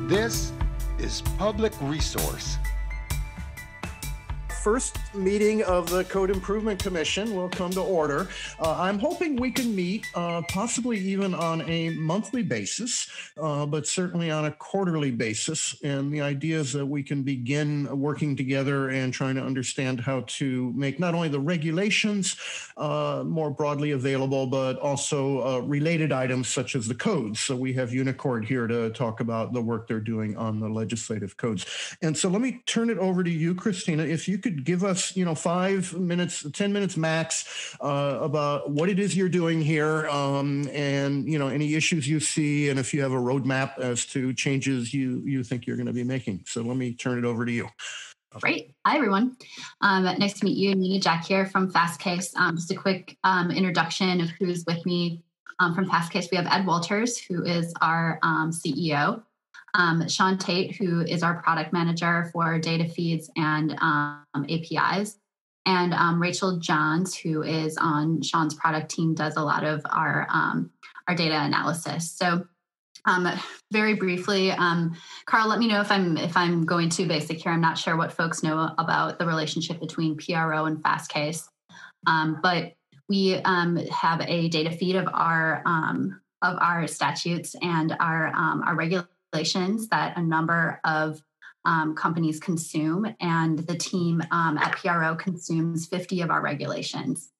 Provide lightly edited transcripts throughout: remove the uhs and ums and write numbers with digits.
This is Public Resource. First meeting of the Code Improvement Commission will come to order. I'm hoping we can meet possibly even on a monthly basis, but certainly on a quarterly basis. And the idea is that we can begin working together and trying to understand how to make not only the regulations more broadly available, but also related items such as the codes. So we have Unicord here to talk about the work they're doing on the legislative codes. And so let me turn it over to you, Christina. If you could give us, 5 minutes, 10 minutes max about what it is you're doing here and, any issues you see and if you have a roadmap as to changes you think you're going to be making. So let me turn it over to you. Great. Hi, everyone. Nice to meet you. Nina Jack here from Fastcase. Just a quick introduction of who's with me from Fastcase. We have Ed Walters, who is our CEO. Sean Tate, who is our product manager for data feeds and APIs, and Rachel Johns, who is on Sean's product team, does a lot of our data analysis. So, very briefly, Carl, let me know if I'm going too basic here. I'm not sure what folks know about the relationship between PRO and Fastcase, but we have a data feed of our statutes and our regulations that a number of companies consume, and the team at PRO consumes 50 of our regulations.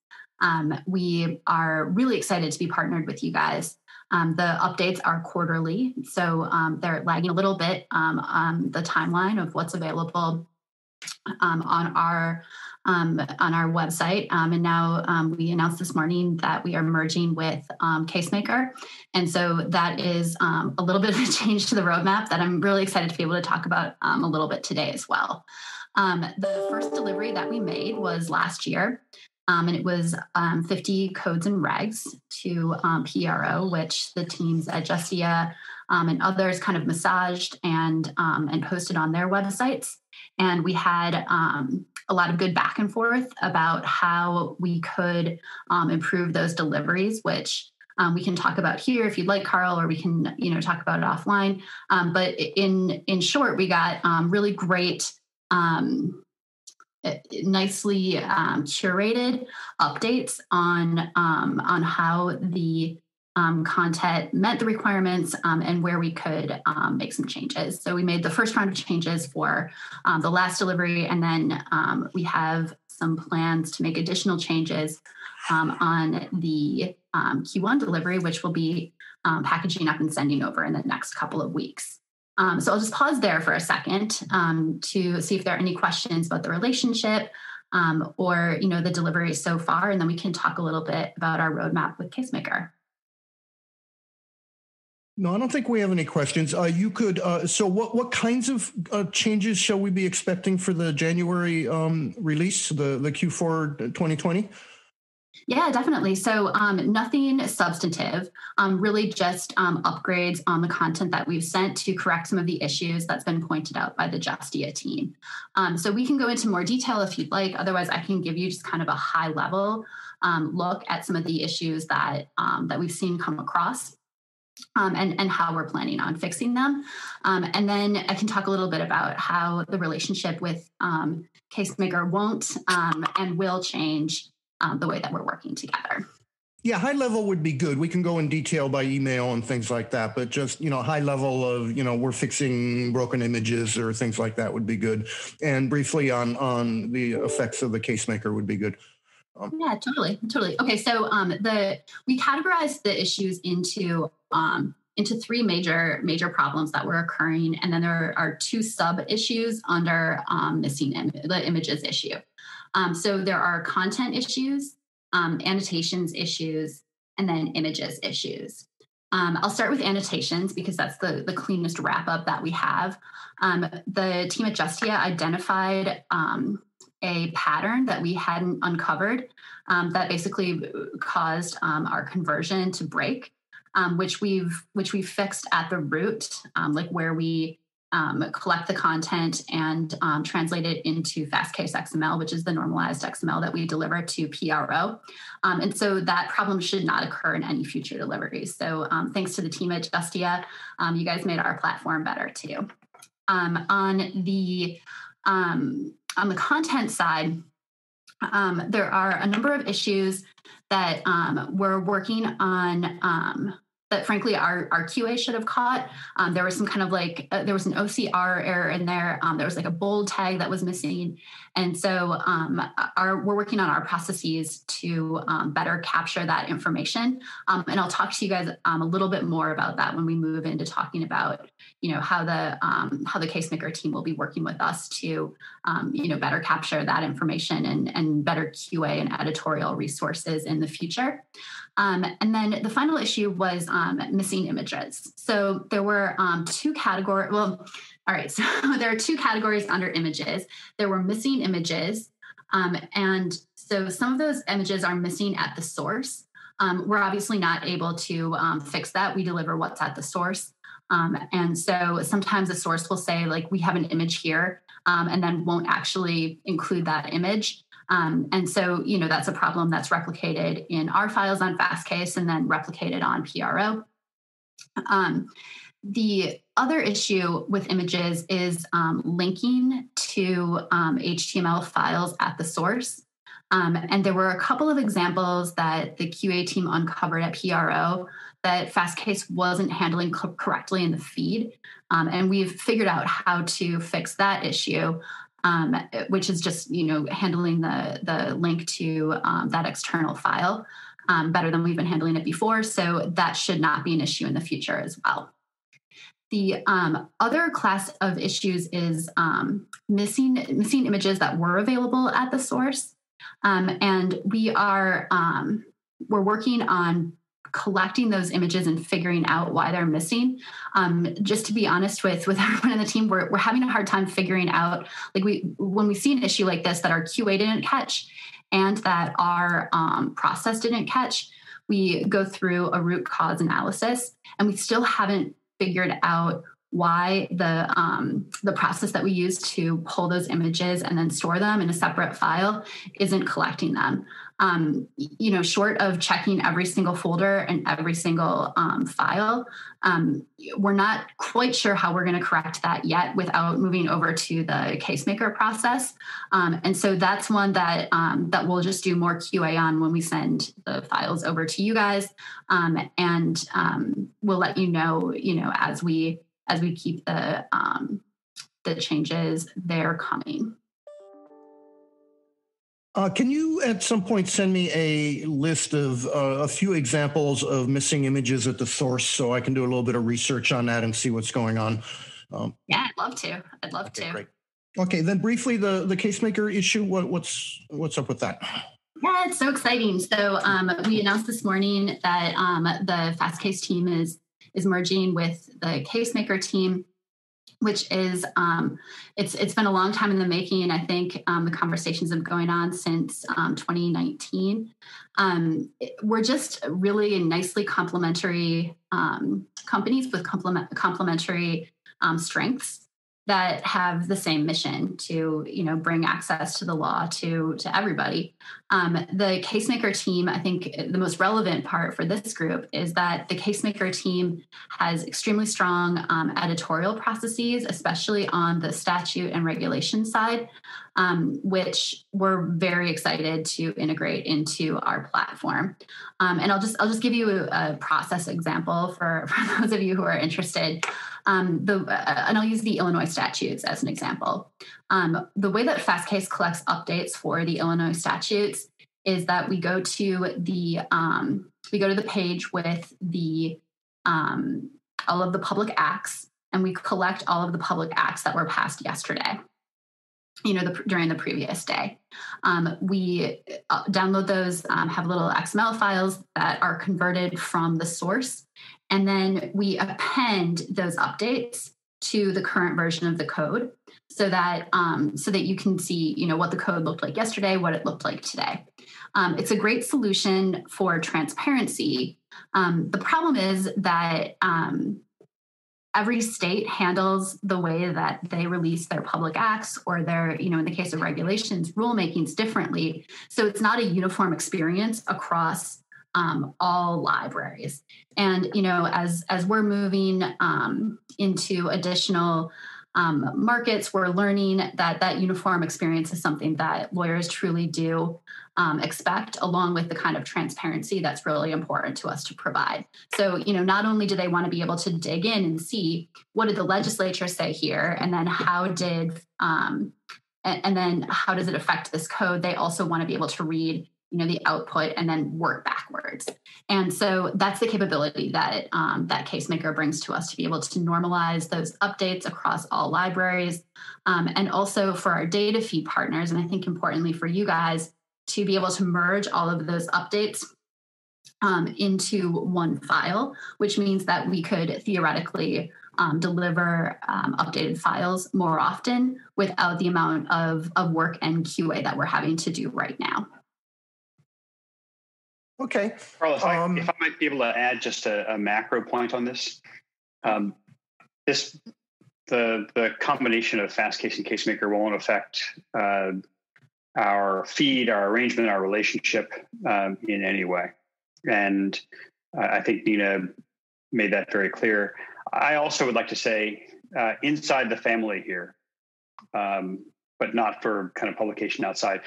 We are really excited to be partnered with you guys. The updates are quarterly, so they're lagging a little bit on the timeline of what's available on our website. And now we announced this morning that we are merging with CaseMaker. And so that is a little bit of a change to the roadmap that I'm really excited to be able to talk about a little bit today as well. The first delivery that we made was last year, and it was 50 codes and regs to PRO, which the teams at Justia and others kind of massaged and posted on their websites. And we had a lot of good back and forth about how we could improve those deliveries, which we can talk about here if you'd like, Carl, or we can talk about it offline. But in short, we got really great, nicely curated updates on how the content met the requirements and where we could make some changes. So we made the first round of changes for the last delivery, and then we have some plans to make additional changes on the Q1 delivery, which will be packaging up and sending over in the next couple of weeks. So I'll just pause there for a second to see if there are any questions about the relationship or the delivery so far, and then we can talk a little bit about our roadmap with CaseMaker. No, I don't think we have any questions. You could. So, what kinds of changes shall we be expecting for the January release, the Q4 2020? Yeah, definitely. So, nothing substantive. Really, just upgrades on the content that we've sent to correct some of the issues that's been pointed out by the Justia team. So, we can go into more detail if you'd like. Otherwise, I can give you just kind of a high level look at some of the issues that we've seen come across. And how we're planning on fixing them. And then I can talk a little bit about how the relationship with CaseMaker won't and will change the way that we're working together. Yeah, high level would be good. We can go in detail by email and things like that, but just, high level of, we're fixing broken images or things like that would be good. And briefly on the effects of the CaseMaker would be good. Yeah, totally. Okay, so we categorized the issues into three major problems that were occurring, and then there are two sub issues under missing the images issue. So there are content issues, annotations issues, and then images issues. I'll start with annotations because that's the cleanest wrap up that we have. The team at Justia identified a pattern that we hadn't uncovered that basically caused our conversion to break, which we've fixed at the root, like where we collect the content and translate it into Fastcase XML, which is the normalized XML that we deliver to PRO. And so that problem should not occur in any future deliveries. So thanks to the team at Justia, you guys made our platform better too. On the content side, there are a number of issues that we're working on that frankly our QA should have caught. There was some kind of there was an OCR error in there. There was like a bold tag that was missing. And so we're working on our processes to better capture that information. And I'll talk to you guys a little bit more about that when we move into talking about, how the CaseMaker team will be working with us to, better capture that information and better QA and editorial resources in the future. And then the final issue was missing images. So there were two categories. Well, all right. So there are two categories under images. There were missing images. And so some of those images are missing at the source. We're obviously not able to fix that. We deliver what's at the source. And so sometimes the source will say, we have an image here, and then won't actually include that image. And so, that's a problem that's replicated in our files on Fastcase and then replicated on PRO. The other issue with images is linking to HTML files at the source. And there were a couple of examples that the QA team uncovered at PRO that Fastcase wasn't handling correctly in the feed. And we've figured out how to fix that issue, which is just, handling the link to that external file better than we've been handling it before. So that should not be an issue in the future as well. The other class of issues is missing images that were available at the source. And we're working on collecting those images and figuring out why they're missing. Just to be honest with everyone in the team, we're having a hard time figuring out, when we see an issue like this that our QA didn't catch and that our process didn't catch, we go through a root cause analysis, and we still haven't figured out why the process that we use to pull those images and then store them in a separate file isn't collecting them. Short of checking every single folder and every single file, we're not quite sure how we're going to correct that yet without moving over to the CaseMaker process. And so that's one that we'll just do more QA on when we send the files over to you guys. And we'll let you know, as we keep the changes there coming. Can you at some point send me a list of a few examples of missing images at the source so I can do a little bit of research on that and see what's going on? Yeah, I'd love to. Okay, great. Okay, then briefly, the CaseMaker issue, what's up with that? Yeah, it's so exciting. So we announced this morning that the Fastcase team is merging with the CaseMaker team, which is, it's been a long time in the making. I think the conversations have been going on since 2019. We're just really nicely complementary companies with complementary strengths that have the same mission to, bring access to the law to everybody. The CaseMaker team, I think the most relevant part for this group is that the CaseMaker team has extremely strong editorial processes, especially on the statute and regulation side, which we're very excited to integrate into our platform. And I'll just give you a process example for those of you who are interested. And I'll use the Illinois statutes as an example. The way that Fastcase collects updates for the Illinois statutes is that we go to the page with the all of the public acts, and we collect all of the public acts that were passed yesterday, during the previous day. We download those, have little XML files that are converted from the source, and then we append those updates to the current version of the code so that you can see, what the code looked like yesterday, what it looked like today. It's a great solution for transparency. The problem is that every state handles the way that they release their public acts or their, in the case of regulations, rulemakings differently. So it's not a uniform experience across all libraries. And, as we're moving into additional markets, we're learning that uniform experience is something that lawyers truly do expect, along with the kind of transparency that's really important to us to provide. So, not only do they want to be able to dig in and see what did the legislature say here, and then how does it affect this code, they also want to be able to read the output and then work backwards. And so that's the capability that that CaseMaker brings to us, to be able to normalize those updates across all libraries, and also for our data feed partners. And I think importantly for you guys, to be able to merge all of those updates into one file, which means that we could theoretically deliver updated files more often without the amount of work and QA that we're having to do right now. Okay. Carl, if I might be able to add just a macro point on this. The combination of Fastcase and CaseMaker won't affect our feed, our arrangement, our relationship in any way. And I think Nina made that very clear. I also would like to say inside the family here, but not for kind of publication outside.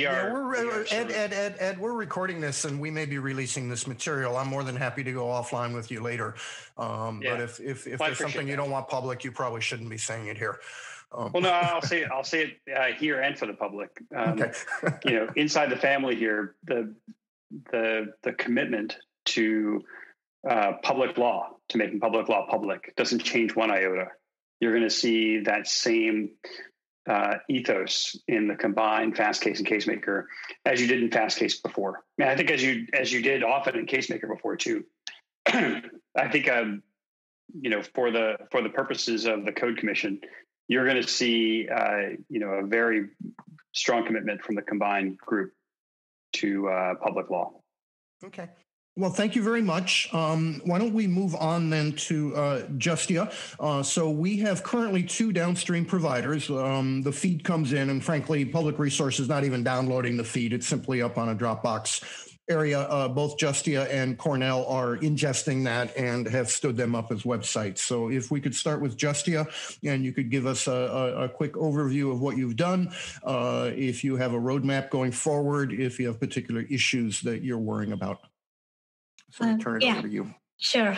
Ed, we're recording this and we may be releasing this material. I'm more than happy to go offline with you later. But if there's something you don't want public, you probably shouldn't be saying it here. Well, no, I'll say it here and for the public. Okay. Inside the family here, the commitment to public law, to making public law public, doesn't change one iota. You're going to see that same ethos in the combined Fastcase and CaseMaker as you did in Fastcase before. I think as you did often in CaseMaker before too. I think for the purposes of the Code Commission, you're going to see a very strong commitment from the combined group to public law. Okay. Well, thank you very much. Why don't we move on then to Justia? So we have currently 2 downstream providers. The feed comes in, and frankly, Public Resource is not even downloading the feed. It's simply up on a Dropbox area. Both Justia and Cornell are ingesting that and have stood them up as websites. So if we could start with Justia, and you could give us a quick overview of what you've done, if you have a roadmap going forward, if you have particular issues that you're worrying about. So I'll turn it over to you. Sure.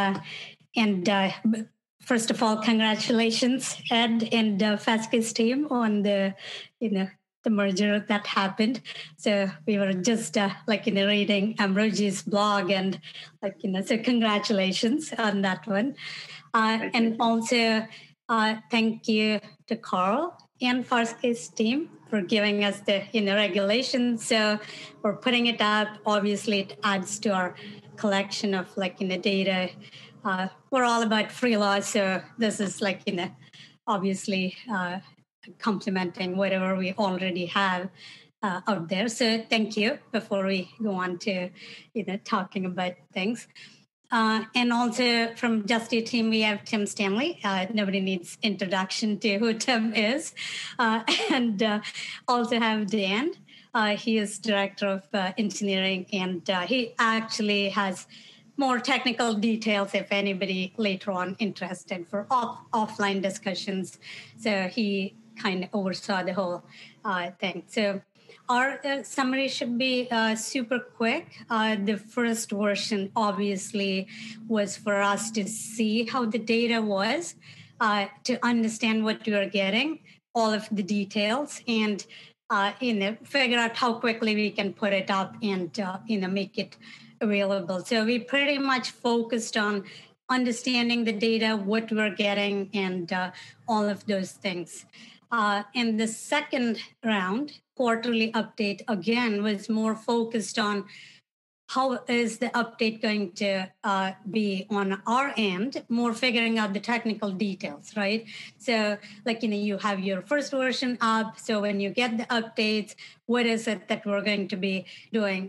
First of all, congratulations, Ed and Fastcase team on the merger that happened. So we were just reading Ambrogi's blog, and so congratulations on that one. And also thank you to Carl and Fastcase team for giving us the regulations. So we're putting it up. Obviously, it adds to our collection of data. We're all about free law, so this is obviously complementing whatever we already have out there. So thank you. Before we go on to talking about things. And also from Justia team, we have Tim Stanley. Nobody needs introduction to who Tim is. And also have Dan. He is director of engineering, and he actually has more technical details if anybody later on interested for offline discussions. So he kind of oversaw the whole thing. So our summary should be super quick. The first version obviously was for us to see how the data was, to understand what we were getting, all of the details, and figure out how quickly we can put it up and make it available. So we pretty much focused on understanding the data, what we're getting, and all of those things. In the second round, quarterly update, again, was more focused on how is the update going to be on our end, more figuring out the technical details, right? So you have your first version up. So when you get the updates, what is it that we're going to be doing?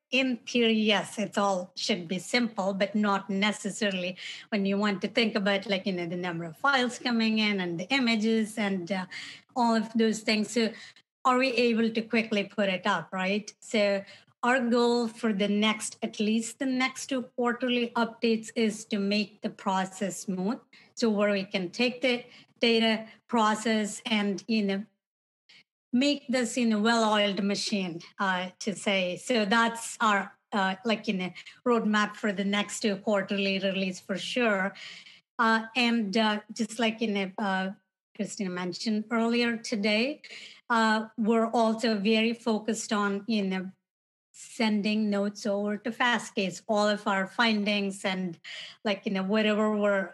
in theory, yes, it's all should be simple, but not necessarily when you want to think about the number of files coming in and the images and all of those things. So are we able to quickly put it up, right? So our goal for at least the next 2 quarterly updates is to make the process smooth. So where we can take the data process and, make this well-oiled machine to say. So that's our roadmap for the next 2 quarterly release for sure. And just like Christina mentioned earlier today, we're also very focused on sending notes over to Fastcase, all of our findings and whatever we're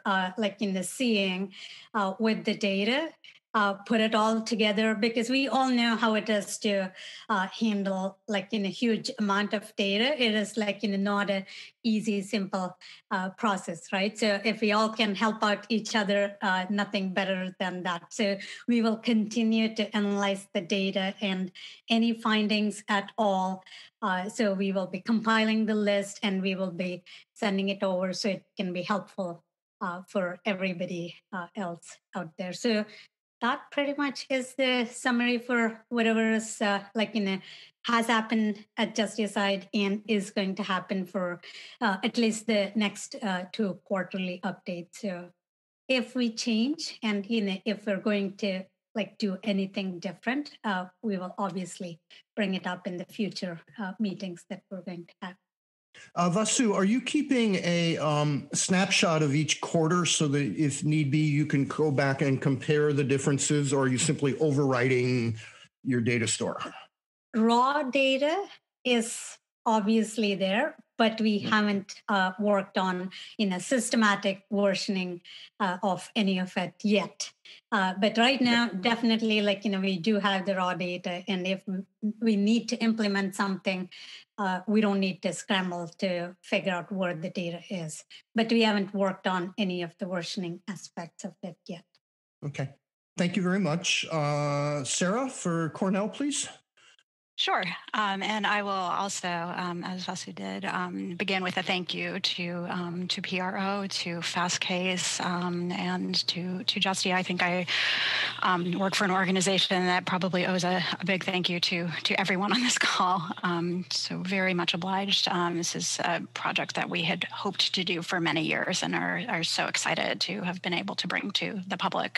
seeing with the data. Put it all together, because we all know how it is to handle a huge amount of data. It is not an easy, simple process, right? So if we all can help out each other, nothing better than that. So we will continue to analyze the data and any findings at all. So we will be compiling the list and we will be sending it over so it can be helpful for everybody else out there. So that pretty much is the summary for whatever is has happened at Justicide and is going to happen for at least the next 2 quarterly updates. So if we change and if we're going to do anything different, we will obviously bring it up in the future meetings that we're going to have. Vasu, are you keeping a snapshot of each quarter so that if need be, you can go back and compare the differences, or are you simply overwriting your data store? Raw data is obviously there, but we haven't worked on systematic versioning of any of it yet. But right now, definitely, we do have the raw data, and if we need to implement something, we don't need to scramble to figure out where the data is. But we haven't worked on any of the versioning aspects of it yet. Okay. Thank you very much. Sarah, for Cornell, please. Sure. And I will also, as Vasu did, begin with a thank you to PRO, to Fastcase, and to Justy. I think I work for an organization that probably owes a big thank you to everyone on this call. So very much obliged. This is a project that we had hoped to do for many years and are so excited to have been able to bring to the public.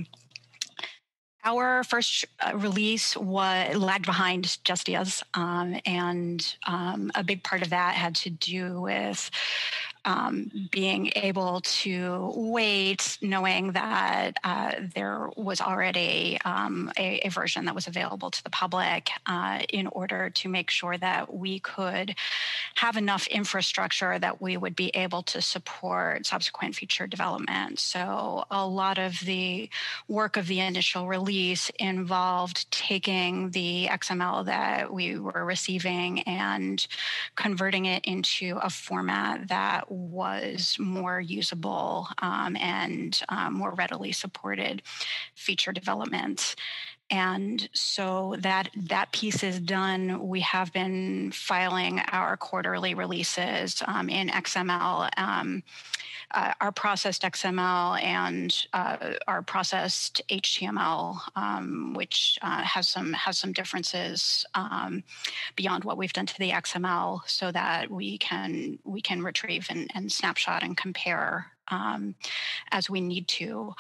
Our first release lagged behind Justia's, and a big part of that had to do with being able to wait, knowing that there was already a version that was available to the public in order to make sure that we could have enough infrastructure that we would be able to support subsequent feature development. So a lot of the work of the initial release involved taking the XML that we were receiving and converting it into a format that was more usable and more readily supported feature development. And so that piece is done. We have been filing our quarterly releases in XML, our processed XML and our processed HTML, which has some differences beyond what we've done to the XML, so that we can retrieve and snapshot and compare as we need to.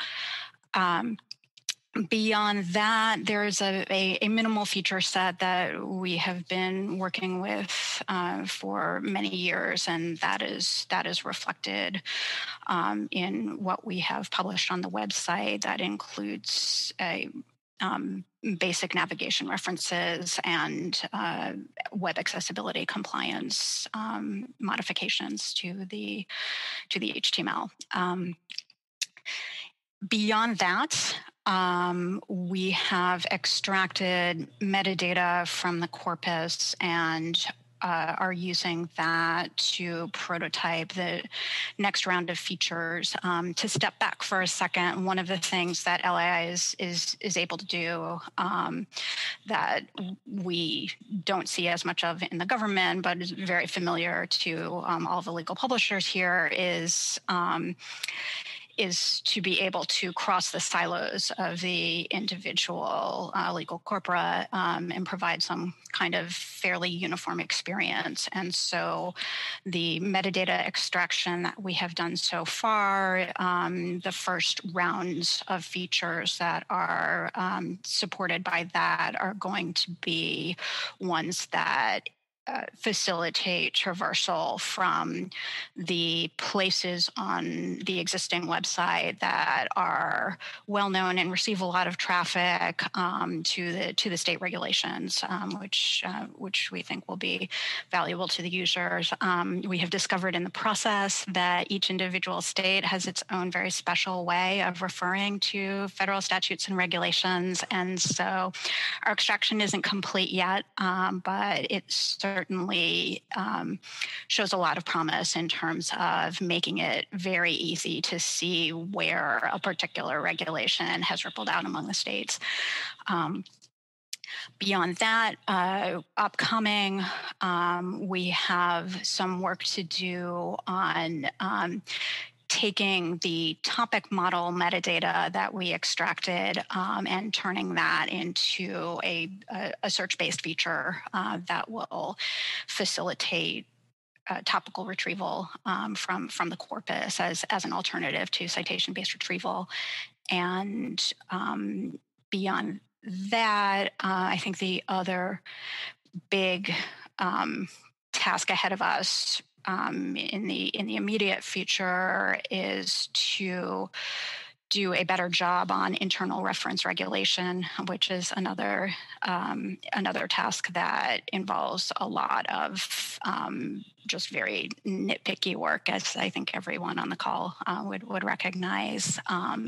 Beyond that, there's a minimal feature set that we have been working with for many years, and that is reflected in what we have published on the website. That includes basic navigation references and web accessibility compliance modifications to the HTML. Beyond that, we have extracted metadata from the corpus and are using that to prototype the next round of features. To step back for a second, one of the things that LAI is able to do that we don't see as much of in the government, but is very familiar to all the legal publishers here, is to be able to cross the silos of the individual legal corpora and provide some kind of fairly uniform experience. And so the metadata extraction that we have done so far, the first rounds of features that are supported by that are going to be ones that facilitate traversal from the places on the existing website that are well known and receive a lot of traffic to the state regulations, which we think will be valuable to the users. We have discovered in the process that each individual state has its own very special way of referring to federal statutes and regulations, and so our extraction isn't complete yet, but it's certainly shows a lot of promise in terms of making it very easy to see where a particular regulation has rippled out among the states. Beyond that, upcoming, we have some work to do on taking the topic model metadata that we extracted and turning that into a search-based feature that will facilitate topical retrieval from the corpus as an alternative to citation-based retrieval. And beyond that, I think the other big task ahead of us in the immediate future is to do a better job on internal reference regulation, which is another task that involves a lot of just very nitpicky work, as I think everyone on the call would recognize,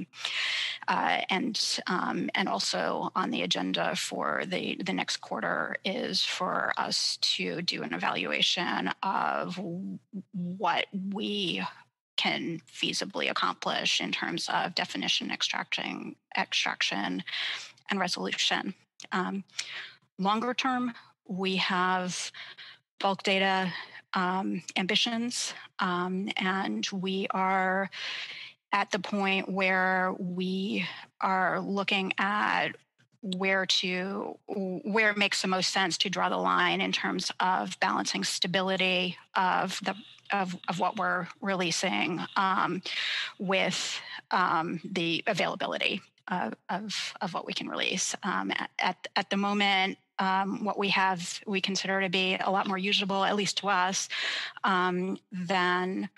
and also on the agenda for the next quarter is for us to do an evaluation of what we can feasibly accomplish in terms of definition extraction and resolution. Longer term, we have bulk data ambitions, and we are at the point where we are looking at where it makes the most sense to draw the line in terms of balancing stability of what we're releasing with the availability of what we can release. At the moment, what we have, we consider to be a lot more usable, at least to us, than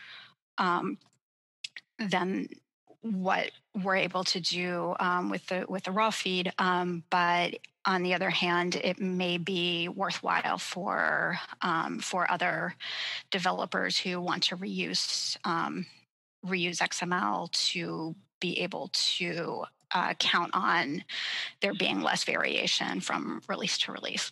what we're able to do with the raw feed. But on the other hand, it may be worthwhile for other developers who want to reuse XML to be able to count on there being less variation from release to release.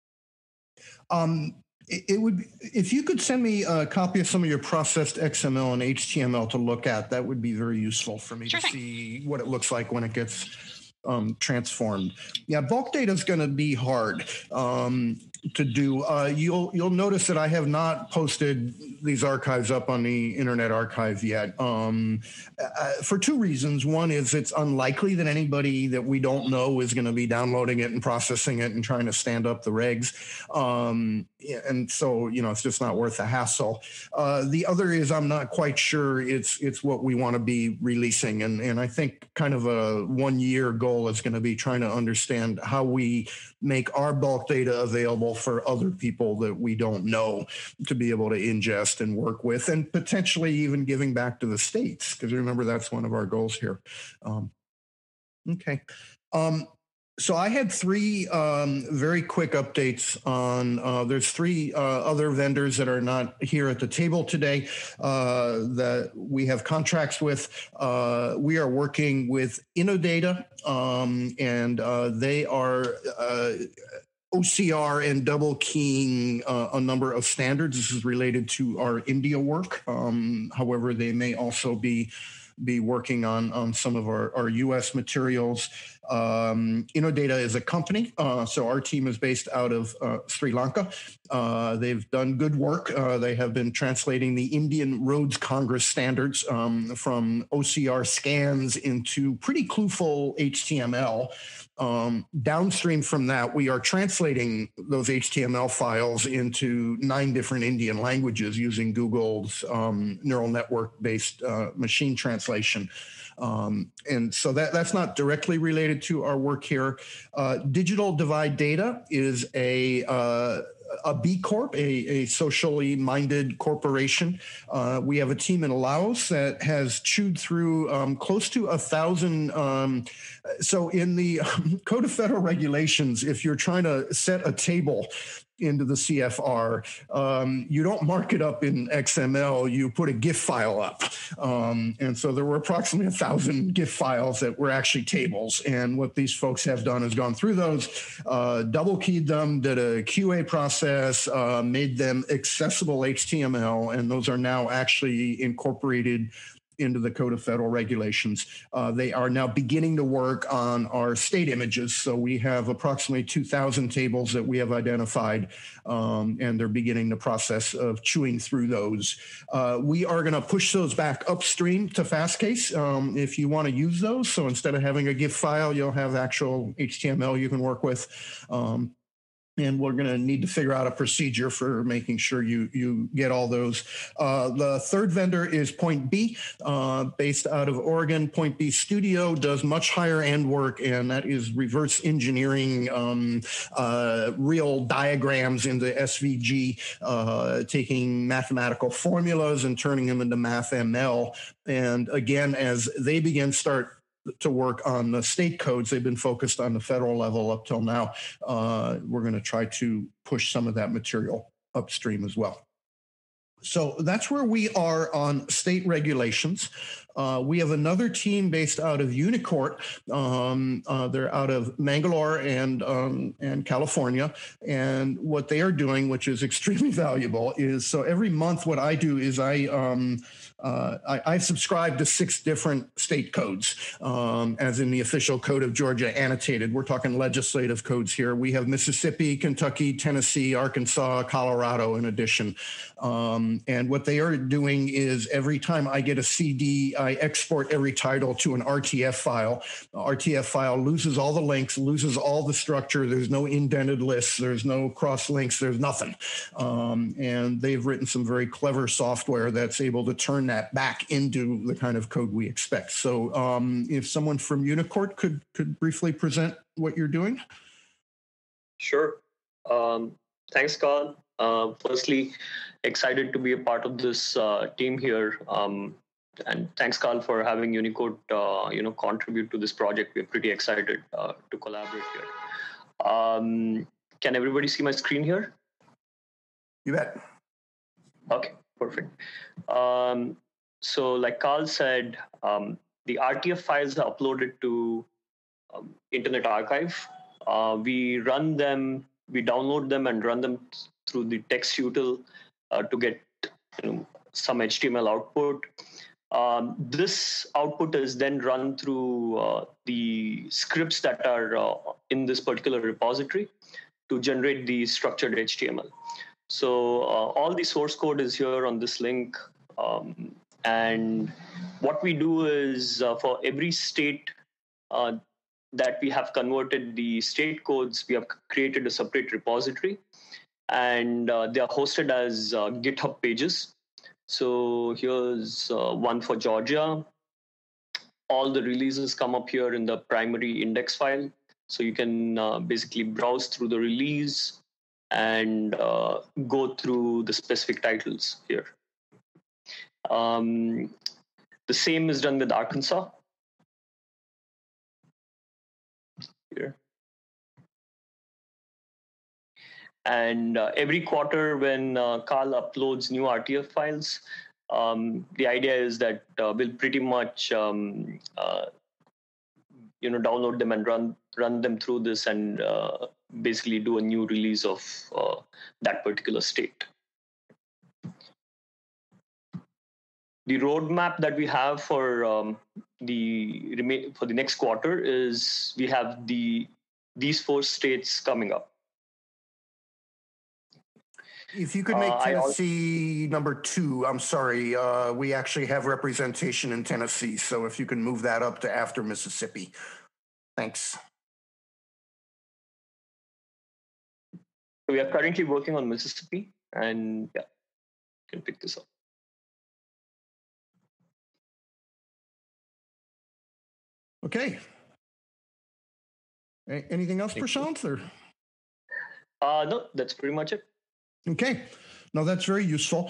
It would, if you could send me a copy of some of your processed XML and HTML to look at, that would be very useful for me to see what it looks like when it gets transformed. Yeah, bulk data is going to be hard to do. You'll notice that I have not posted these archives up on the Internet Archive yet for two reasons. One is it's unlikely that anybody that we don't know is going to be downloading it and processing it and trying to stand up the regs. And so, it's just not worth the hassle. The other is I'm not quite sure it's what we want to be releasing. And I think kind of a 1 year goal is going to be trying to understand how we make our bulk data available for other people that we don't know to be able to ingest and work with, and potentially even giving back to the states, because remember, that's one of our goals here. Okay. So I had three very quick updates on, there's three other vendors that are not here at the table today that we have contracts with. We are working with Innodata, and they are OCR and double keying a number of standards. This is related to our India work. However, they may also be working on some of our U.S. materials. Innodata is a company, so our team is based out of Sri Lanka. They've done good work. They have been translating the Indian Roads Congress standards from OCR scans into pretty clueful HTML. Downstream from that, we are translating those HTML files into 9 different Indian languages using Google's neural network-based machine translation. And so that's not directly related to our work here. Digital Divide Data is a B Corp, a socially minded corporation. We have a team in Laos that has chewed through close to 1,000. So in the Code of Federal Regulations, if you're trying to set a table into the CFR, you don't mark it up in XML, you put a GIF file up. And so there were approximately 1,000 GIF files that were actually tables. And what these folks have done is gone through those, double keyed them, did a QA process, made them accessible HTML, and those are now actually incorporated into the Code of Federal Regulations. They are now beginning to work on our state images. So we have approximately 2,000 tables that we have identified, and they're beginning the process of chewing through those. We are going to push those back upstream to Fastcase if you want to use those. So instead of having a GIF file, you'll have actual HTML you can work with. And we're going to need to figure out a procedure for making sure you get all those. The third vendor is Point B, based out of Oregon. Point B Studio does much higher end work, and that is reverse engineering real diagrams into SVG, taking mathematical formulas and turning them into MathML. And again, as they start to work on the state codes, they've been focused on the federal level up till now. We're going to try to push some of that material upstream as well. So that's where we are on state regulations. We have another team based out of Unicourt. They're out of Mangalore and California. And what they are doing, which is extremely valuable, is so every month what I do is I subscribe to 6 different state codes, as in the official code of Georgia annotated. We're talking legislative codes here. We have Mississippi, Kentucky, Tennessee, Arkansas, Colorado in addition. And what they are doing is every time I get a CD, I export every title to an RTF file. The RTF file loses all the links, loses all the structure. There's no indented lists. There's no cross links. There's nothing. And they've written some very clever software that's able to turn that back into the kind of code we expect. So if someone from Unicourt could briefly present what you're doing. Sure. Thanks, Carl. Firstly, excited to be a part of this team here. And thanks, Carl, for having Unicourt, contribute to this project. We're pretty excited to collaborate here. Can everybody see my screen here? You bet. Okay, perfect. So like Carl said, the RTF files are uploaded to Internet Archive. We run them, we download them and run them through the TextUtil to get some HTML output. This output is then run through the scripts that are in this particular repository to generate the structured HTML. So all the source code is here on this link. And what we do is for every state that we have converted the state codes, we have created a separate repository, and they are hosted as GitHub pages. So here's one for Georgia. All the releases come up here in the primary index file. So you can basically browse through the release and go through the specific titles here. The same is done with Arkansas. Here. And every quarter when Carl uploads new RTF files, the idea is that we'll pretty much download them and run them through this and basically do a new release of that particular state. The roadmap that we have for the next quarter is we have these 4 states coming up. If you could make Tennessee number 2, I'm sorry. We actually have representation in Tennessee, so if you can move that up to after Mississippi. Thanks. We are currently working on Mississippi, and yeah, you can pick this up. Okay. Anything else, Prashant? Or? No, that's pretty much it. Okay. No, that's very useful.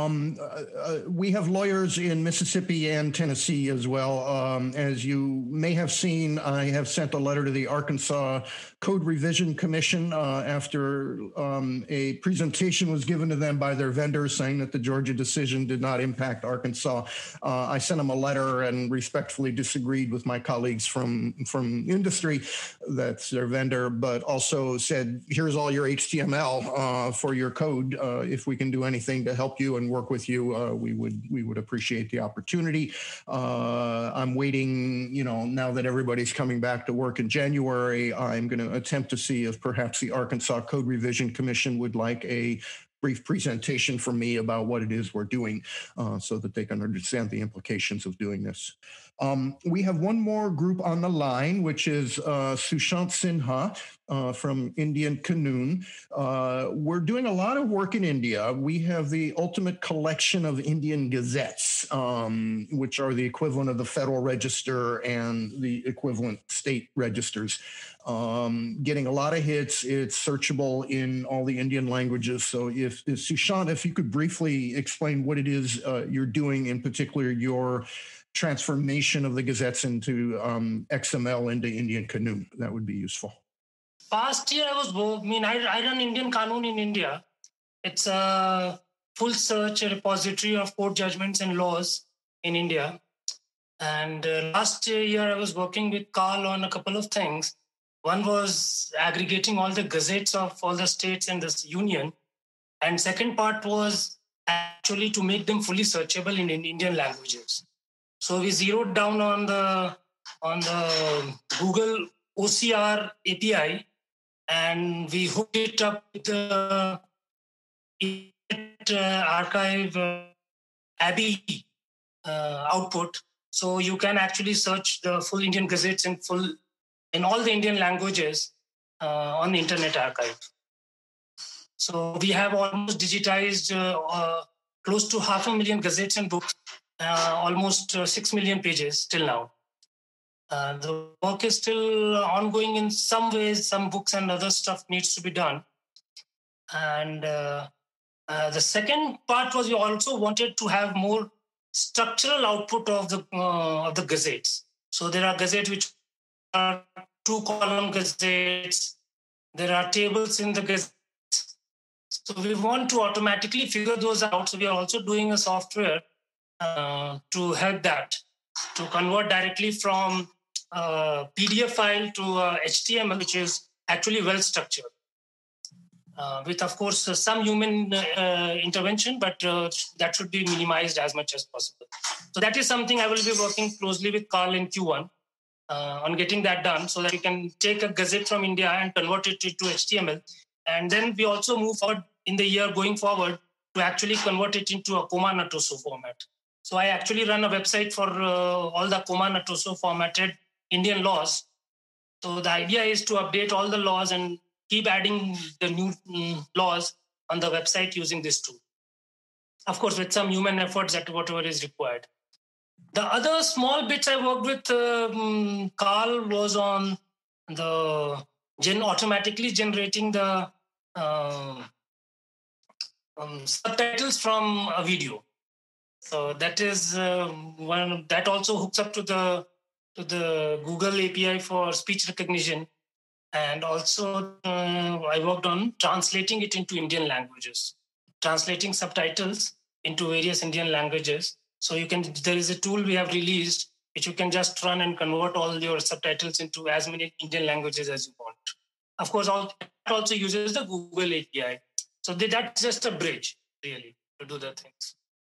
We have lawyers in Mississippi and Tennessee as well. As you may have seen, I have sent a letter to the Arkansas Code Revision Commission after a presentation was given to them by their vendors saying that the Georgia decision did not impact Arkansas. I sent them a letter and respectfully disagreed with my colleagues from industry, that's their vendor, but also said, here's all your HTML for your code. If we can do anything to help you and work with you, we would appreciate the opportunity. I'm waiting, now that everybody's coming back to work in January, I'm going to attempt to see if perhaps the Arkansas Code Revision Commission would like a brief presentation from me about what it is we're doing so that they can understand the implications of doing this. We have one more group on the line, which is Sushant Sinha from Indian Canoon. We're doing a lot of work in India. We have the ultimate collection of Indian gazettes, which are the equivalent of the Federal Register and the equivalent state registers. Getting a lot of hits. It's searchable in all the Indian languages. So if Sushant, if you could briefly explain what it is you're doing, in particular your transformation of the gazettes into XML into Indian Canoon, that would be useful. Past year I run Indian Canoon in India. It's a full search repository of court judgments and laws in India. And last year I was working with Carl on a couple of things. One was aggregating all the gazettes of all the states in this union. And second part was actually to make them fully searchable in Indian languages. So we zeroed down on the Google OCR API, and we hooked it up with the archive ABBY output. So you can actually search the full Indian gazettes in all the Indian languages on the Internet Archive. So we have almost digitized close to 500,000 gazettes and books, almost 6 million pages till now. The work is still ongoing in some ways. Some books and other stuff needs to be done. And the second part was we also wanted to have more structural output of the gazettes. So there are gazettes which are 2-column gazettes. There are tables in the gazettes. So we want to automatically figure those out. So we are also doing a software to help that, to convert directly from PDF file to HTML, which is actually well structured. With, of course, some human intervention, but that should be minimized as much as possible. So that is something I will be working closely with Carl in Q1 on getting that done so that we can take a gazette from India and convert it into HTML. And then we also move forward in the year going forward to actually convert it into a Comma Natoso format. So I actually run a website for all the Comma Natoso formatted Indian laws. So the idea is to update all the laws and keep adding the new laws on the website using this tool. Of course, with some human efforts at whatever is required. The other small bits I worked with Carl was on the automatically generating the subtitles from a video. So that is one that also hooks up to the Google API for speech recognition. And also I worked on translating it into Indian languages, translating subtitles into various Indian languages. So there is a tool we have released which you can just run and convert all your subtitles into as many Indian languages as you want. of course, that also uses the Google API. So that's just a bridge, really, to do the things.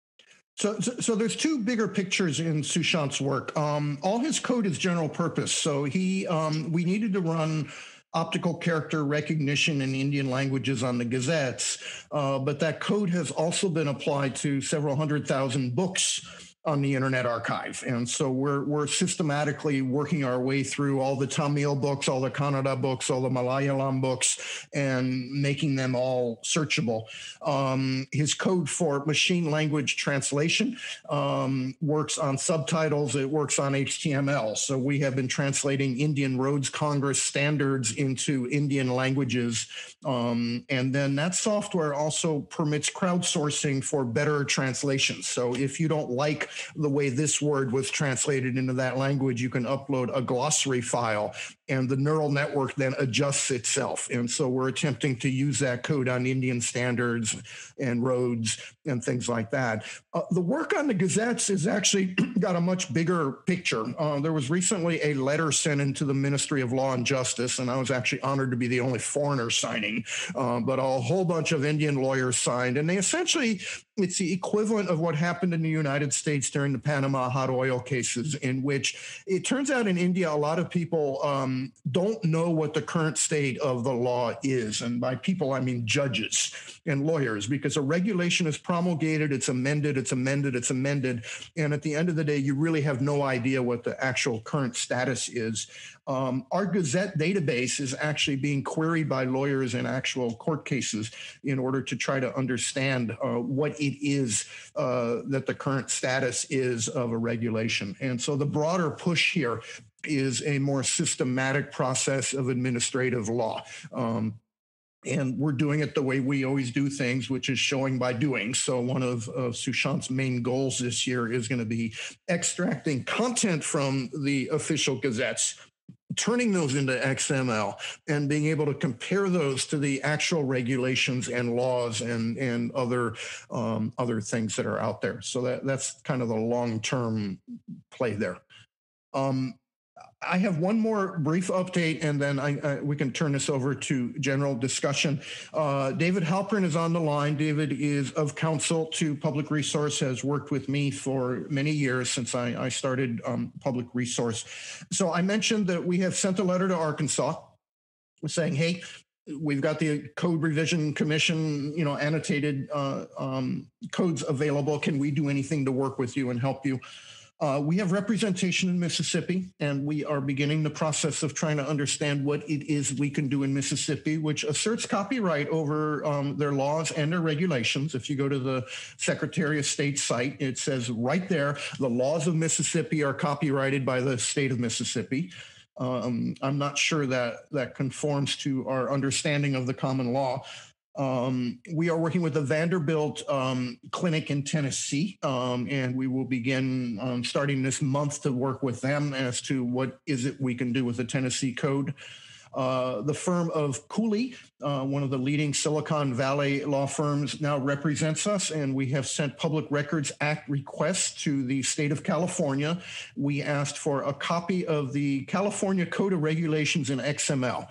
So there's two bigger pictures in Sushant's work. All his code is general purpose. So we needed to run optical character recognition in Indian languages on the gazettes, but that code has also been applied to several 100,000 books on the Internet Archive. And so we're systematically working our way through all the Tamil books, all the Kannada books, all the Malayalam books, and making them all searchable. His code for machine language translation works on subtitles. It works on HTML. So we have been translating Indian Rhodes Congress standards into Indian languages. And then that software also permits crowdsourcing for better translations. So if you don't like the way this word was translated into that language, you can upload a glossary file and the neural network then adjusts itself. And so we're attempting to use that code on Indian standards and Rhodes and things like that. The work on the gazettes is actually got a much bigger picture. There was recently a letter sent into the Ministry of Law and Justice, and I was actually honored to be the only foreigner signing, but a whole bunch of Indian lawyers signed. And they essentially, it's the equivalent of what happened in the United States during the Panama hot oil cases, in which it turns out in India, a lot of people don't know what the current state of the law is. And by people, I mean judges and lawyers, because a regulation is promulgated, it's amended, it's amended, it's amended. And at the end of the day, you really have no idea what the actual current status is. Our Gazette database is actually being queried by lawyers in actual court cases in order to try to understand what it is that the current status is of a regulation. And so the broader push here is a more systematic process of administrative law. And we're doing it the way we always do things, which is showing by doing. So one of Sushant's main goals this year is going to be extracting content from the official gazettes, turning those into XML, and being able to compare those to the actual regulations and laws and other things that are out there. So that's kind of the long-term play there. I have one more brief update, and then we can turn this over to general discussion. David Halpern is on the line. David is of counsel to Public Resource, has worked with me for many years since I started Public Resource. So I mentioned that we have sent a letter to Arkansas saying, hey, we've got the Code Revision Commission, annotated codes available. Can we do anything to work with you and help you? We have representation in Mississippi, and we are beginning the process of trying to understand what it is we can do in Mississippi, which asserts copyright over their laws and their regulations. If you go to the Secretary of State's site, it says right there, the laws of Mississippi are copyrighted by the state of Mississippi. I'm not sure that conforms to our understanding of the common law. We are working with the Vanderbilt clinic in Tennessee, and we will begin starting this month to work with them as to what is it we can do with the Tennessee code. The firm of Cooley, one of the leading Silicon Valley law firms, now represents us, and we have sent Public Records Act requests to the state of California. We asked for a copy of the California Code of Regulations in XML.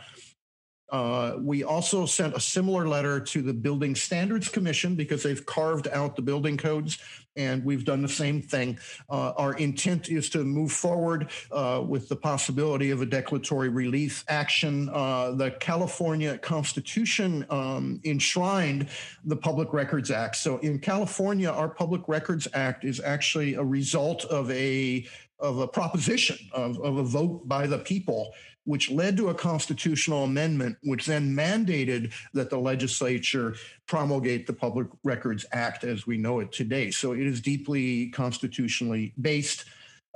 We also sent a similar letter to the Building Standards Commission because they've carved out the building codes, and we've done the same thing. Our intent is to move forward with the possibility of a declaratory relief action. The California Constitution enshrined the Public Records Act. So in California, our Public Records Act is actually a result of a proposition, of a vote by the people, which led to a constitutional amendment, which then mandated that the legislature promulgate the Public Records Act as we know it today. So it is deeply constitutionally based.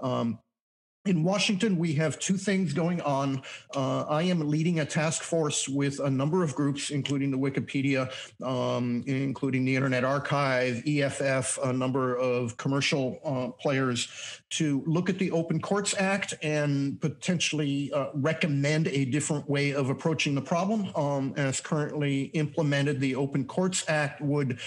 In Washington, we have two things going on. I am leading a task force with a number of groups, including the Wikipedia, including the Internet Archive, EFF, a number of commercial players, to look at the Open Courts Act and potentially recommend a different way of approaching the problem. As currently implemented, the Open Courts Act would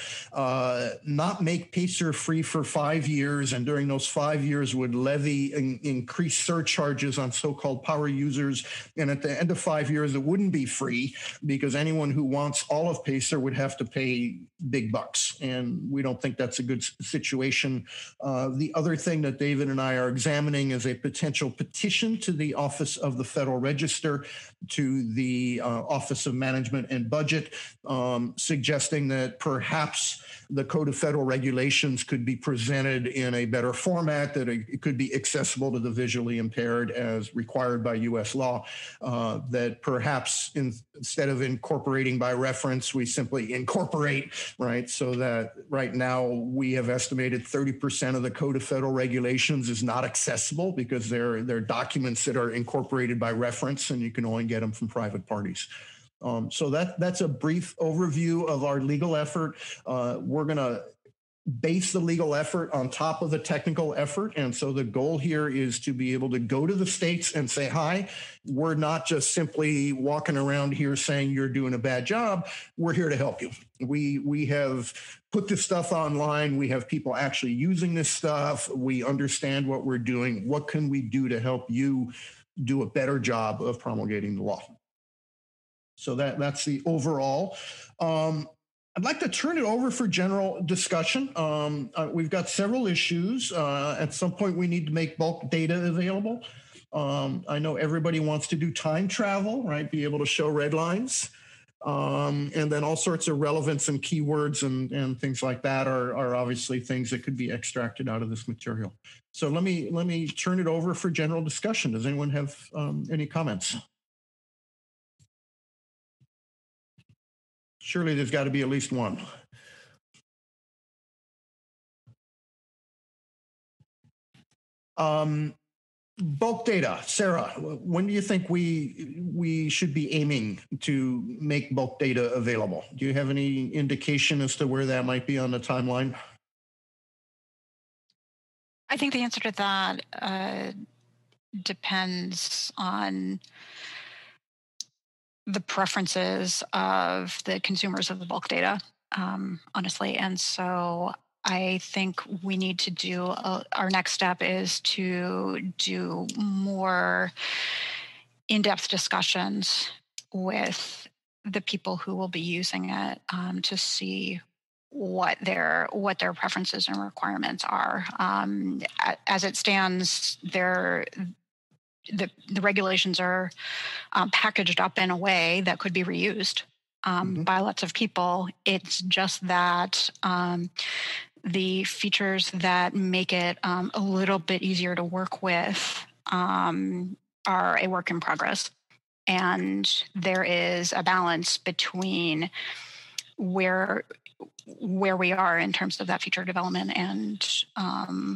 not make PACER free for 5 years, and during those 5 years would levy increased surcharges on so-called power users. And at the end of 5 years, it wouldn't be free because anyone who wants all of Pacer would have to pay big bucks. And we don't think that's a good situation. The other thing that David and I are examining is a potential petition to the Office of the Federal Register, to the Office of Management and Budget, suggesting that perhaps the Code of Federal Regulations could be presented in a better format, that it could be accessible to the visually impaired as required by U.S. law, that perhaps instead of incorporating by reference, we simply incorporate, right? So that right now we have estimated 30% of the Code of Federal Regulations is not accessible because they're documents that are incorporated by reference and you can only get them from private parties. So that's a brief overview of our legal effort. We're going to base the legal effort on top of the technical effort. And so the goal here is to be able to go to the states and say, hi, we're not just simply walking around here saying you're doing a bad job. We're here to help you. We have put this stuff online. We have people actually using this stuff. We understand what we're doing. What can we do to help you do a better job of promulgating the law? So that's the overall. I'd like to turn it over for general discussion. We've got several issues. At some point, we need to make bulk data available. I know everybody wants to do time travel, right? Be able to show red lines. And then all sorts of relevance and keywords and things like that are obviously things that could be extracted out of this material. So let me turn it over for general discussion. Does anyone have any comments? Surely there's got to be at least one. Bulk data, Sarah, when do you think we should be aiming to make bulk data available? Do you have any indication as to where that might be on the timeline? I think the answer to that depends on the preferences of the consumers of the bulk data, honestly. And so I think we need to do, our next step is to do more in-depth discussions with the people who will be using it to see what their preferences and requirements are. As it stands, the regulations are packaged up in a way that could be reused by lots of people. It's just that the features that make it a little bit easier to work with are a work in progress. And there is a balance between where we are in terms of that feature development and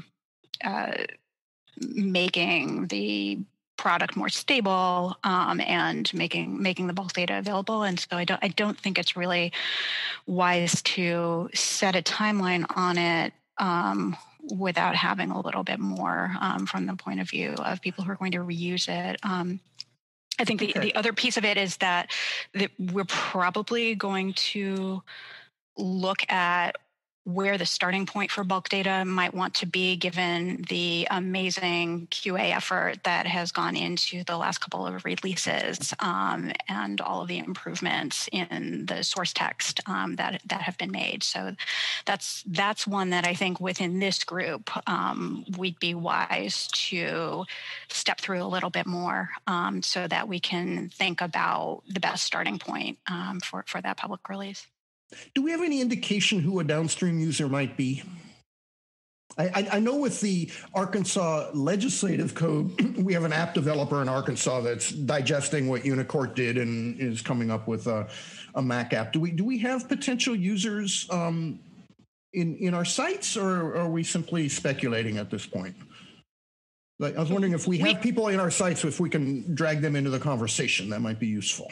making the product more stable and making the bulk data available. And so I don't think it's really wise to set a timeline on it without having a little bit more from the point of view of people who are going to reuse it. I think the other piece of it is that we're probably going to look at where the starting point for bulk data might want to be, given the amazing QA effort that has gone into the last couple of releases and all of the improvements in the source text that have been made. So that's one that I think within this group we'd be wise to step through a little bit more so that we can think about the best starting point for that public release. Do we have any indication who a downstream user might be? I know with the Arkansas legislative code, we have an app developer in Arkansas that's digesting what Unicourt did and is coming up with a Mac app. Do we have potential users in our sites, or are we simply speculating at this point? I was wondering if we have people in our sites, if we can drag them into the conversation, that might be useful.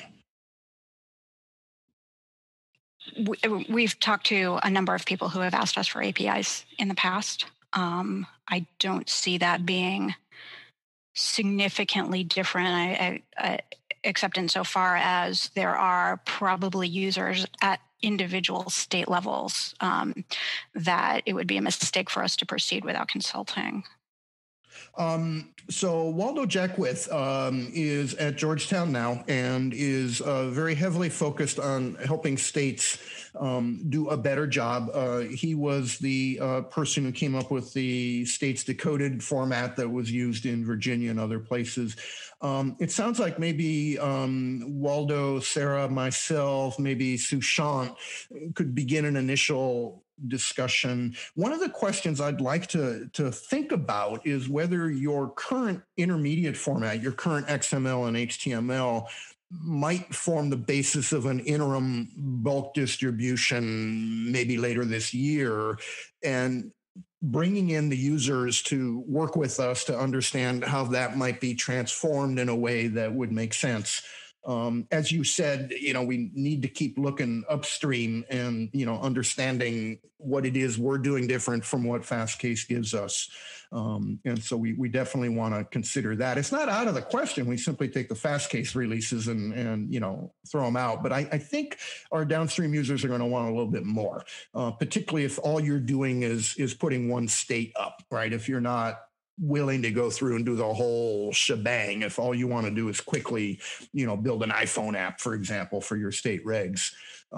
We've talked to a number of people who have asked us for APIs in the past. I don't see that being significantly different, except insofar as there are probably users at individual state levels that it would be a mistake for us to proceed without consulting. So Waldo Jackwith is at Georgetown now and is very heavily focused on helping states do a better job. He was the person who came up with the states decoded format that was used in Virginia and other places. It sounds like maybe Waldo, Sarah, myself, maybe Sushant could begin an initial discussion. One of the questions I'd like to think about is whether your current intermediate format, your current XML and HTML, might form the basis of an interim bulk distribution maybe later this year, and bringing in the users to work with us to understand how that might be transformed in a way that would make sense. As you said, we need to keep looking upstream and, understanding what it is we're doing different from what Fastcase gives us. And so we definitely want to consider that. It's not out of the question. We simply take the Fastcase releases and throw them out. But I think our downstream users are going to want a little bit more, particularly if all you're doing is putting one state up, right? If you're not willing to go through and do the whole shebang, if all you want to do is quickly, build an iPhone app, for example, for your state regs,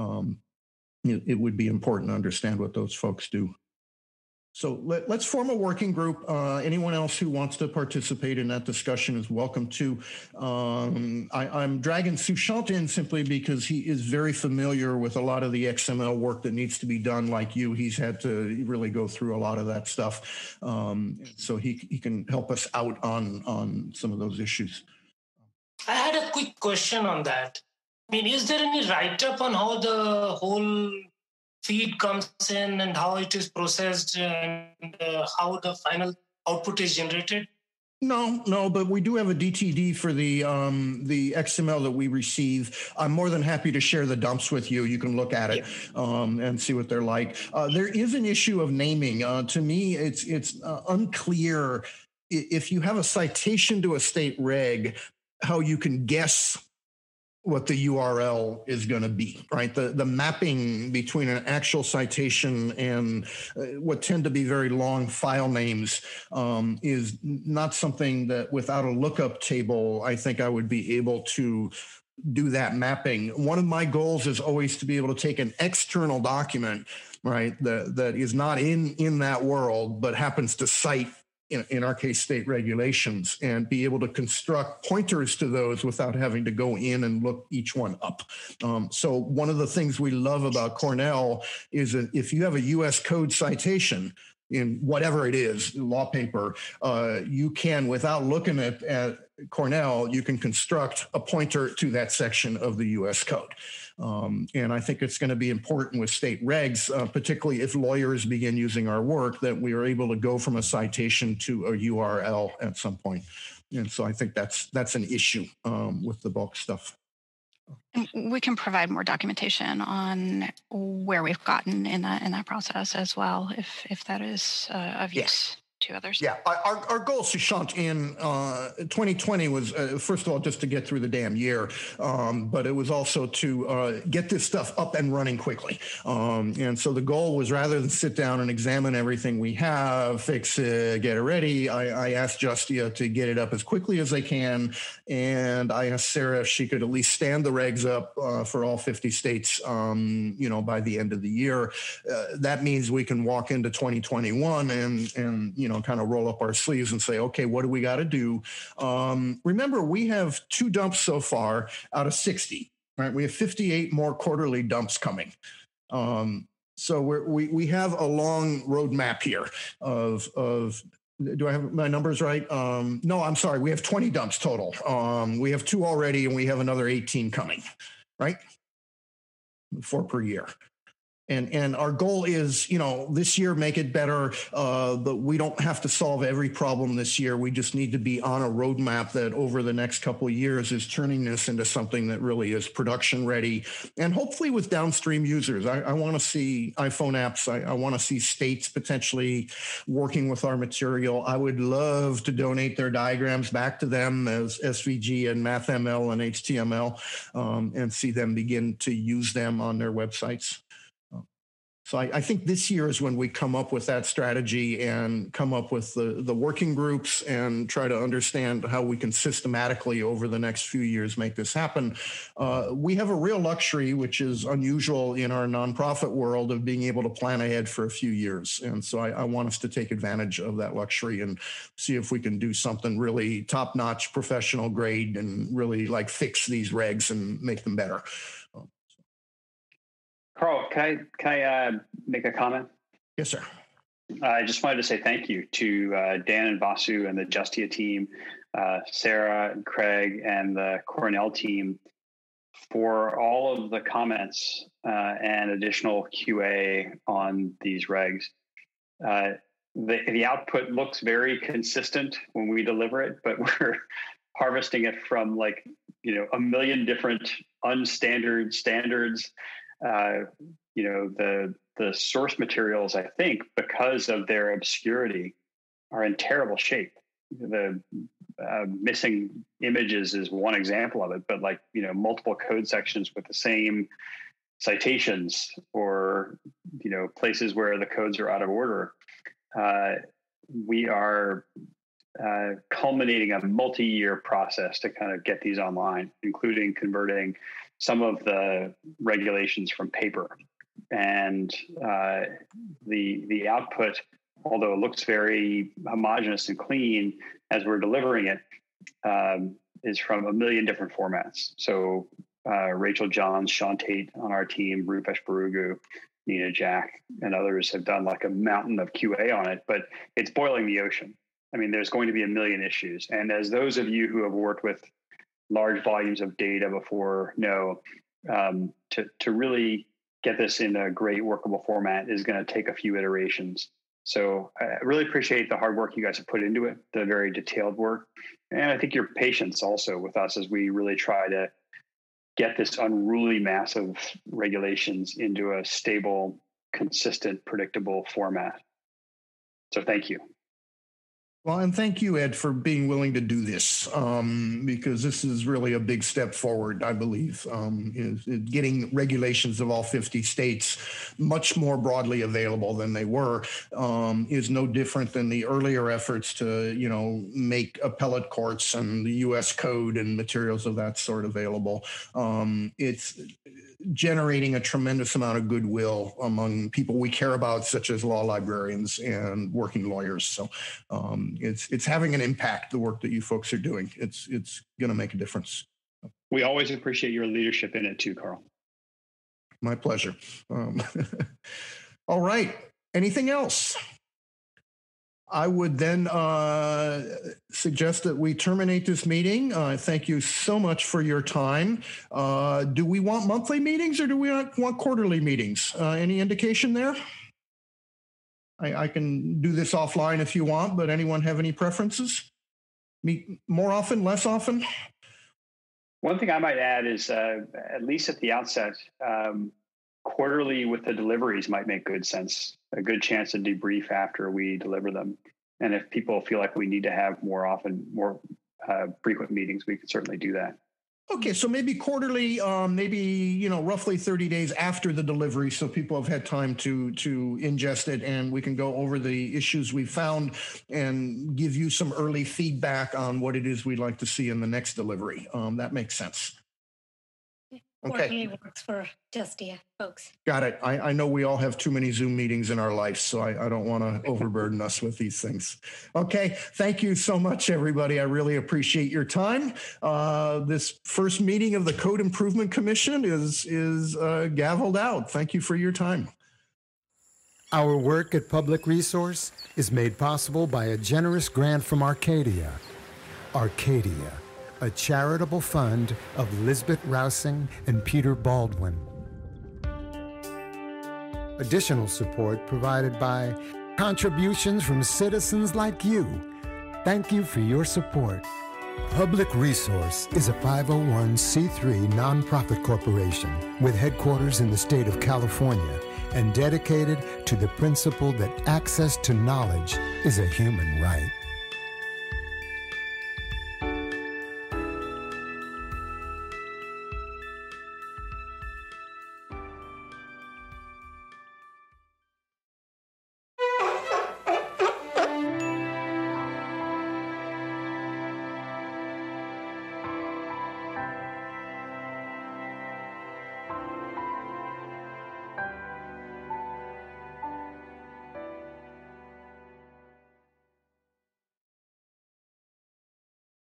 it would be important to understand what those folks do. So let's form a working group. Anyone else who wants to participate in that discussion is welcome to. I'm dragging Sushant in simply because he is very familiar with a lot of the XML work that needs to be done. Like you, he's had to really go through a lot of that stuff. So he can help us out on some of those issues. I had a quick question on that. Is there any write-up on how the whole feed comes in and how it is processed and how the final output is generated? No, but we do have a DTD for the XML that we receive. I'm more than happy to share the dumps with you. You can look at it and see what they're like. There is an issue of naming. To me, it's unclear if you have a citation to a state reg, how you can guess what the URL is going to be, right? The mapping between an actual citation and what tend to be very long file names is not something that without a lookup table, I think I would be able to do that mapping. One of my goals is always to be able to take an external document, right, that is not in that world, but happens to cite in our case, state regulations, and be able to construct pointers to those without having to go in and look each one up. So one of the things we love about Cornell is that if you have a US code citation in whatever it is, law paper, you can, without looking at Cornell, you can construct a pointer to that section of the US code. And I think it's going to be important with state regs, particularly if lawyers begin using our work, that we are able to go from a citation to a URL at some point. And so I think that's an issue with the bulk stuff. We can provide more documentation on where we've gotten in that process as well, if that is of use to others. Yeah, our goal, Sushant, in 2020 was, first of all, just to get through the damn year, but it was also to get this stuff up and running quickly. And so the goal was, rather than sit down and examine everything we have, fix it, get it ready, I asked Justia to get it up as quickly as they can, and I asked Sarah if she could at least stand the regs up for all 50 states, by the end of the year. That means we can walk into 2021 and kind of roll up our sleeves and say, okay, what do we got to do? Remember, we have 2 dumps so far out of 60, right? We have 58 more quarterly dumps coming. So we have a long roadmap here of do I have my numbers right? No, I'm sorry. We have 20 dumps total. We have 2 already, and we have another 18 coming, right? 4 per year. And our goal is, this year, make it better, but we don't have to solve every problem this year. We just need to be on a roadmap that over the next couple of years is turning this into something that really is production ready, and hopefully with downstream users. I want to see iPhone apps. I want to see states potentially working with our material. I would love to donate their diagrams back to them as SVG and MathML and HTML, and see them begin to use them on their websites. So I think this year is when we come up with that strategy and come up with the working groups and try to understand how we can systematically over the next few years make this happen. We have a real luxury, which is unusual in our nonprofit world, of being able to plan ahead for a few years. And so I want us to take advantage of that luxury and see if we can do something really top-notch, professional grade, and really like fix these regs and make them better. Carl, can I make a comment? Yes, sir. I just wanted to say thank you to Dan and Vasu and the Justia team, Sarah and Craig and the Cornell team for all of the comments and additional QA on these regs. The output looks very consistent when we deliver it, but we're harvesting it from a million different unstandard standards. The source materials, I think, because of their obscurity, are in terrible shape. The missing images is one example of it, but multiple code sections with the same citations, or places where the codes are out of order. We are culminating a multi-year process to kind of get these online, including converting some of the regulations from paper. And the output, although it looks very homogeneous and clean as we're delivering it, is from a million different formats. So Rachel Johns, Sean Tate on our team, Rupesh Barugu, Nina Jack, and others have done a mountain of QA on it, but it's boiling the ocean. I mean, there's going to be a million issues. And as those of you who have worked with large volumes of data before know, to really get this in a great workable format is going to take a few iterations. So I really appreciate the hard work you guys have put into it, the very detailed work. And I think your patience also with us as we really try to get this unruly mass of regulations into a stable, consistent, predictable format. So thank you. Well, and thank you, Ed, for being willing to do this, because this is really a big step forward, I believe, is getting regulations of all 50 states much more broadly available than they were, is no different than the earlier efforts to, make appellate courts and the U.S. code and materials of that sort available. It's generating a tremendous amount of goodwill among people we care about, such as law librarians and working lawyers. So it's having an impact, the work that you folks are doing. It's going to make a difference. We always appreciate your leadership in it too, Carl. My pleasure. All right. Anything else? I would then suggest that we terminate this meeting. Thank you so much for your time. Do we want monthly meetings or do we want quarterly meetings? Any indication there? I can do this offline if you want, but anyone have any preferences? Meet more often, less often? One thing I might add is, at least at the outset, quarterly with the deliveries might make good sense. A good chance to debrief after we deliver them. And if people feel like we need to have more frequent meetings, we could certainly do that. Okay, so maybe quarterly, roughly 30 days after the delivery, so people have had time to ingest it, and we can go over the issues we found and give you some early feedback on what it is we'd like to see in the next delivery. That makes sense. Okay. Works for Justia folks. Got it. I know we all have too many Zoom meetings in our life, so I don't want to overburden us with these things. Okay. Thank you so much, everybody. I really appreciate your time. This first meeting of the Code Improvement Commission is gavelled out. Thank you for your time. Our work at Public Resource is made possible by a generous grant from Arcadia. Arcadia, a charitable fund of Lisbeth Rousing and Peter Baldwin. Additional support provided by contributions from citizens like you. Thank you for your support. Public Resource is a 501c3 nonprofit corporation with headquarters in the state of California and dedicated to the principle that access to knowledge is a human right.